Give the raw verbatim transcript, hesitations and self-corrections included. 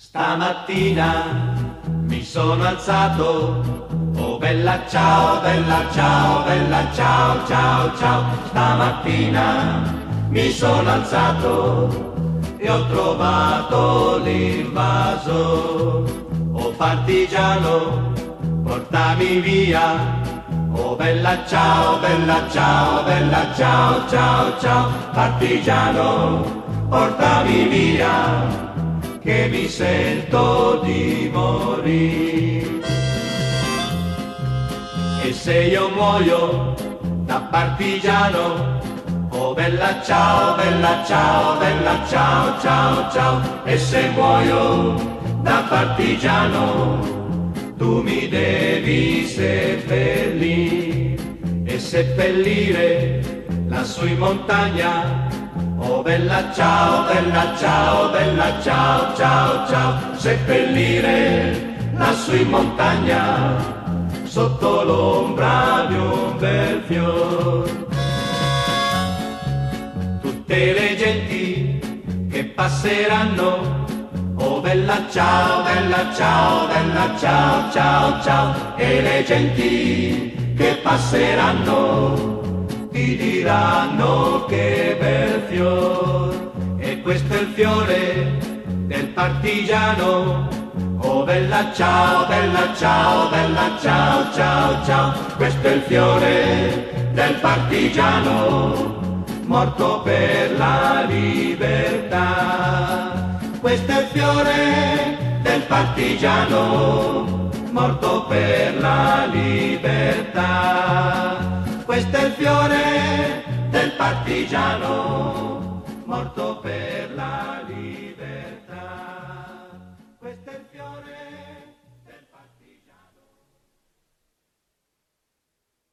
Stamattina mi sono alzato, oh bella ciao, bella ciao, bella ciao, ciao, ciao. Stamattina mi sono alzato e ho trovato l'invaso. Oh partigiano, portami via, oh bella ciao, bella ciao, bella ciao, ciao, ciao. Partigiano, portami via, che mi sento di morire. E se io muoio da partigiano, oh bella ciao, bella ciao, bella ciao, ciao, ciao. E se muoio da partigiano, tu mi devi seppellire e seppellire lassù in montagna. Oh bella ciao, bella ciao, bella ciao, ciao, ciao. Seppellire lassù in montagna, sotto l'ombra di un bel fior. Tutte le genti che passeranno, oh bella ciao, bella ciao, bella ciao, ciao, ciao. E le genti che passeranno ti diranno che bel fior. E questo è il fiore del partigiano, oh bella ciao, bella ciao, bella ciao, ciao, ciao. Questo è il fiore del partigiano, morto per la libertà. Questo è il fiore del partigiano, morto per la libertà. Questo è il fiore del partigiano, morto per